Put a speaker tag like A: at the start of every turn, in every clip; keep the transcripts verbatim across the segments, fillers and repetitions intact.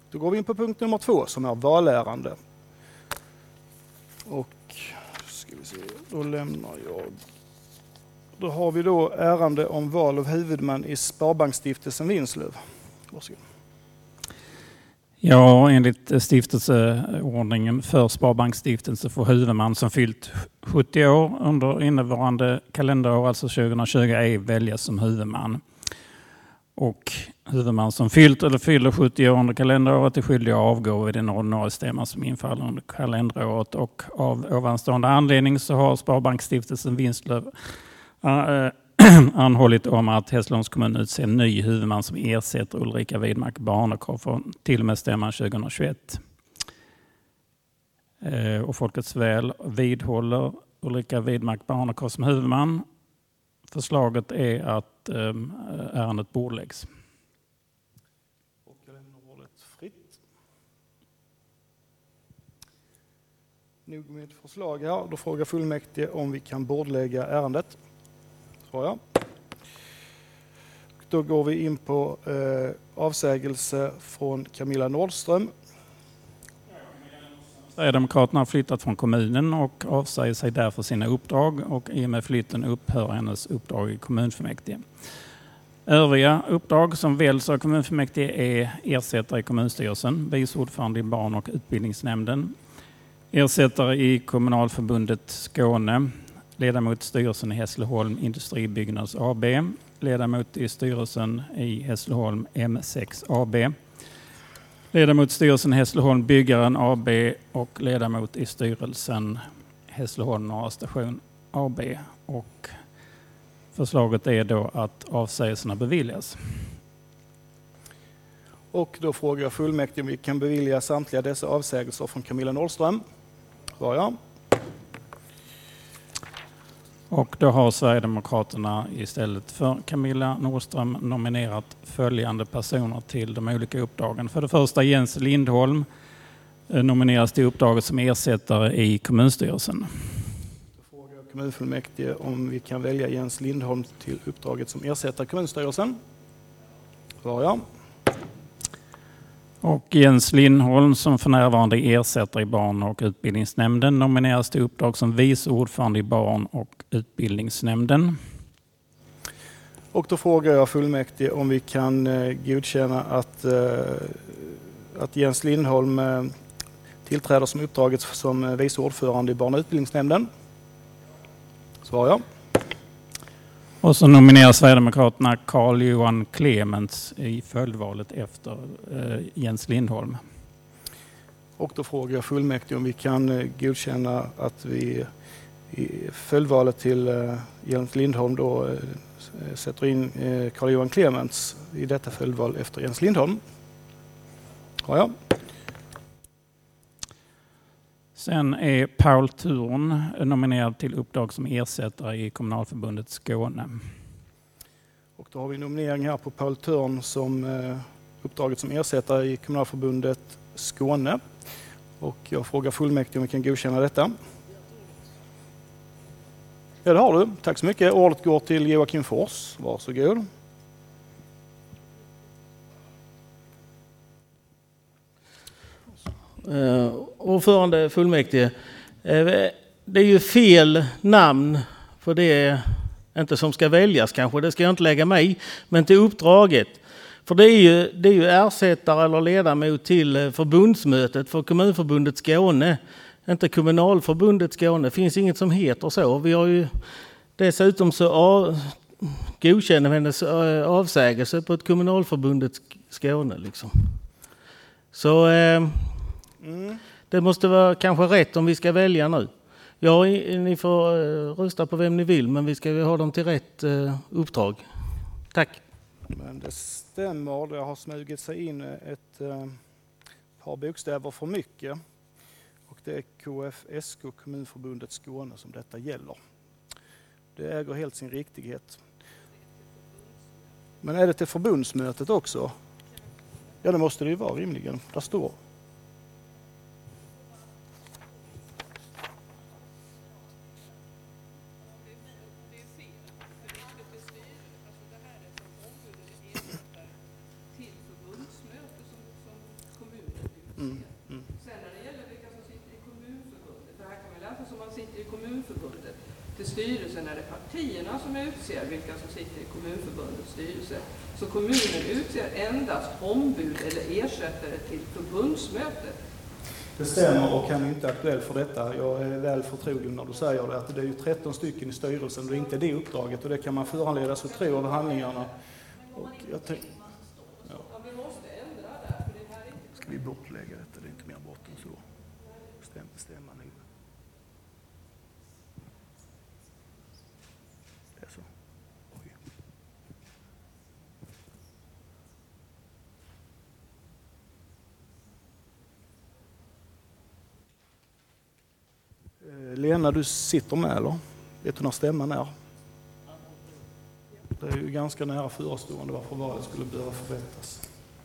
A: Då går vi in på punkt nummer två som är valärende. Och ska vi se, då lämnar jag. Då har vi då ärende om val av huvudman i Sparbanksstiftelsen Vinslöv. Varsågod.
B: Ja, enligt stiftelseordningen för Sparbanksstiftelse får huvudman som fyllt sjuttio år under innevarande kalenderår, alltså tjugohundratjugo, ej väljas som huvudman. Och huvudman som fyllt eller fyller sjuttio år under kalenderåret är skyldig att avgå vid den ordinarie stämman som infaller under kalenderåret. Och av ovanstående anledning så har Sparbanksstiftelsen Vinslöv äh, anhållit om att Hässleholms kommun utser en ny huvudman som ersätter Ulrika Widmark Barnekow från till och med stämman tjugohundratjugoett. Eh, och Folkets väl vidhåller Ulrika Widmark Barnekow som huvudman. Förslaget är att eh, ärendet bordläggs.
A: Och jag lämnar ordet fritt. Nog med förslag här. Då frågar fullmäktige om vi kan bordlägga ärendet. Så ja. Då går vi in på eh, avsägelse från Camilla Nordström.
B: Sverigedemokraterna har flyttat från kommunen och avsäger sig därför sina uppdrag, och i och med flytten upphör hennes uppdrag i kommunfullmäktige. Övriga uppdrag som väljs av kommunfullmäktige är ersättare i kommunstyrelsen, vice ordförande i barn- och utbildningsnämnden, ersättare i kommunalförbundet Skåne, ledamot i styrelsen i Hässleholm Industribyggnads A B, ledamot i styrelsen i Hässleholm M sex A B, ledamot i styrelsen Hässleholm Byggaren A B och ledamot i styrelsen Hässleholm Norra Station A B. Och förslaget är då att avsägelserna beviljas.
A: Och då frågar jag fullmäktige om vi kan bevilja samtliga dessa avsägelser från Camilla Nordström. Så ja.
B: Och då har Sverigedemokraterna istället för Camilla Nordström nominerat följande personer till de olika uppdragen. För det första Jens Lindholm nomineras till uppdraget som ersättare i kommunstyrelsen.
A: Då frågar jag kommunfullmäktige om vi kan välja Jens Lindholm till uppdraget som ersättare i kommunstyrelsen. Så ja.
B: Och Jens Lindholm som för närvarande ersätter i barn- och utbildningsnämnden nomineras till uppdrag som vice ordförande i barn- och utbildningsnämnden.
A: Och då frågar jag fullmäktige om vi kan eh, godkänna att, eh, att Jens Lindholm eh, tillträder som uppdraget som eh, vice ordförande i barn- och utbildningsnämnden. Svarar jag.
B: Och så nominerar Sverigedemokraterna Carl-Johan Clements i följdvalet efter eh, Jens Lindholm.
A: Och då frågar jag fullmäktige om vi kan eh, godkänna att vi i följdvalet till eh, Jens Lindholm då eh, sätter in eh, Carl-Johan Clements i detta följdval efter Jens Lindholm. Ja, ja.
B: Sen är Paul Thurn nominerad till uppdrag som ersättare i kommunalförbundet Skåne.
A: Och då har vi nominering här på Paul Thurn som eh, uppdraget som ersättare i kommunalförbundet Skåne. Och jag frågar fullmäktige om vi kan godkänna detta. Ja, det har du. Tack så mycket. Ordet går till Joakim Fors. Varsågod.
C: Uh, ordförande fullmäktige. Uh, det är ju fel namn för det är inte som ska väljas kanske. Det ska jag inte lägga mig. Men till uppdraget. För det är ju, det är ju ersättare eller ledamot till förbundsmötet för kommunförbundet Skåne. Inte kommunalförbundet Skåne. Det finns inget som heter så. Vi har ju dessutom så av, godkänner hennes avsägelse på ett kommunalförbundet Skåne. Liksom. Så eh, mm. det måste vara kanske rätt om vi ska välja nu. Ja, ni får eh, rösta på vem ni vill, men vi ska ha dem till rätt eh, uppdrag. Tack.
A: Men det stämmer. Det har smugit sig in ett eh, par bokstäver för mycket. Och det är K F S K, Kommunförbundet Skåne, som detta gäller. Det äger helt sin riktighet. Men är det till förbundsmötet också? Ja, det måste det ju vara rimligen. Där står. Mm. Mm.
D: Sen när det gäller vilka som sitter i kommunförbundet, för här kan man läsa som man sitter i kommunförbundet. Till styrelsen är det partierna som utser vilka som sitter i kommunförbundets styrelse. Så kommunen utser endast ombud eller ersättare till förbundsmötet.
A: Det stämmer och han är inte aktuell för detta. Jag är väl förtrogen när du säger det, att det är ju tretton stycken i styrelsen och det är inte det uppdraget och det kan man föranledas att tro av handlingarna. Och jag tänk... ja.
D: Ja, vi måste ändra där, för det här är inte...
A: Ska vi bortlägga detta? Det är inte mer bort än så. Stäm, stämma nu. Det är så. Oj. Lena, du sitter med eller? Vet du när stämman är? Det är ju ganska nära förestående varför valet skulle behöva förrättas.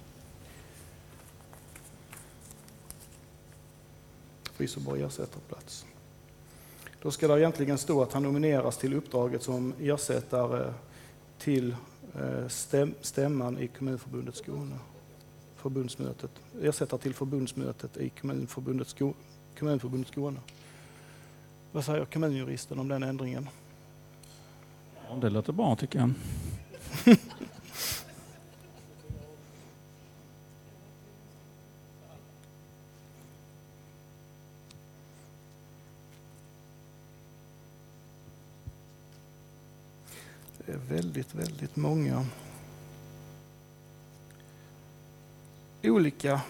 A: Vi så bara ersättarplats. Då ska det egentligen stå att han nomineras till uppdraget som ersättare till stäm, stämman i Kommunförbundet Skåne. Förbundsmötet. Ersättare till förbundsmötet i Kommunförbundet Skåne. Kommunförbundet Skåne. Vad säger kommunjuristen om den ändringen?
B: Ja, det låter bra tycker jag.
A: Det är väldigt, väldigt många olika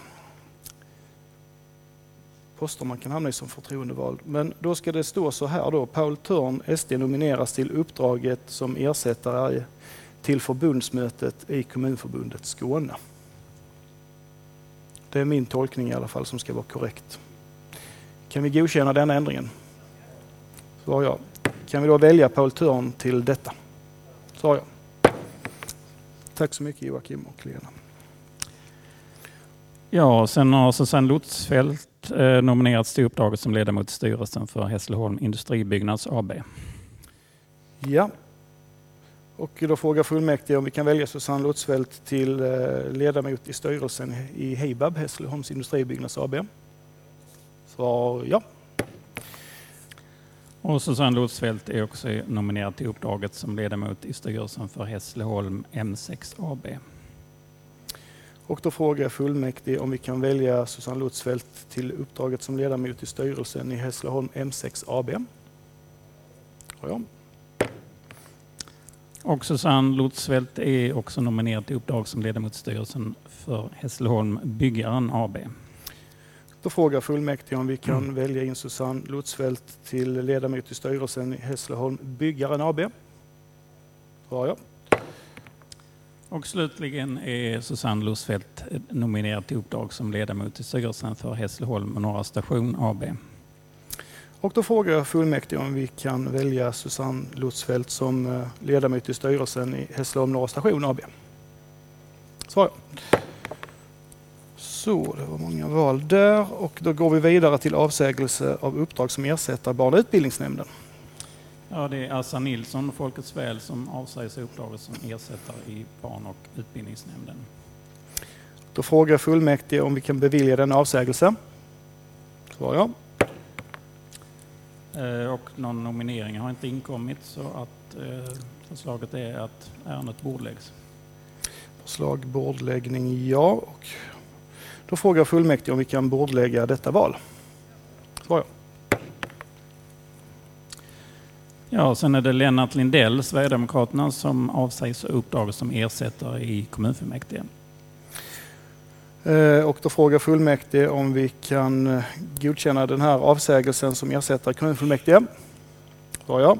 A: poster man kan hamna i som förtroendevald. Men då ska det stå så här då. Paul Törn, S D, nomineras till uppdraget som ersättare till förbundsmötet i Kommunförbundet Skåne. Det är min tolkning i alla fall som ska vara korrekt. Kan vi godkänna den ändringen? Svar ja. Kan vi då välja Paul Törn till detta? Svar ja. Tack så mycket Joakim och Lena.
B: Ja, sen har Susanne Lutzfeldt eh, nominerats till uppdraget som ledamot i styrelsen för Hässleholm Industribyggnads A B.
A: Ja, och då frågar fullmäktige om vi kan välja Susanne Lutzfeldt till eh, ledamot i styrelsen i Hibab, Hässleholms Industribyggnads A B. Svar ja.
B: Och Susanne Lutzfeldt är också nominerad till uppdraget som ledamot i styrelsen för Hässleholm M sex A B.
A: Och då frågar fullmäktige om vi kan välja Susanne Lutzfeldt till uppdraget som ledamot i styrelsen i Hässleholm M sex A B. Ja.
B: Och Susanne Lutzfeldt är också nominerad till uppdrag som ledamot i styrelsen för Hässleholm Byggaren A B.
A: Då frågar fullmäktige om vi kan mm. välja in Susanne Lutzfeldt till ledamot i styrelsen i Hässleholm Byggaren A B. Ja, ja.
B: Och slutligen är Susanne Lutzfeldt nominerad till uppdrag som ledamot i styrelsen för Hässleholm Norra Station A B.
A: Och då frågar fullmäktige om vi kan välja Susanne Lutzfeldt som ledamot i styrelsen i Hässleholm Norra Station A B. Svar ja. Så, det var många val där och då går vi vidare till avsägelse av uppdrag som ersätter barn- och utbildningsnämnden.
B: Ja, det är Assa Nilsson, Folkets väl, som avsäger sig uppdraget som ersättare i barn- och utbildningsnämnden.
A: Då frågar fullmäktige om vi kan bevilja den avsägelse. Svar ja.
B: Eh, och någon nominering har inte inkommit så att eh, förslaget är att ärendet bordläggs.
A: Förslag bordläggning ja. Och då frågar fullmäktige om vi kan bordlägga detta val. Svar ja.
B: Ja, sen är det Lennart Lindell, Sverigedemokraterna, som avsäger sig uppdraget som ersättare i kommunfullmäktige.
A: Eh, och då frågar fullmäktige om vi kan godkänna den här avsägelsen som ersättare i kommunfullmäktige. Svar ja.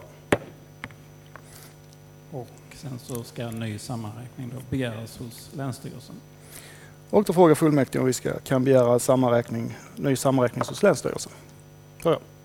B: Och sen så ska en ny sammanräkning då begäras hos Länsstyrelsen.
A: Och då frågar fullmäktige om vi ska, kan begära sammanräkning, ny sammanräkning hos Länsstyrelsen. Svar ja.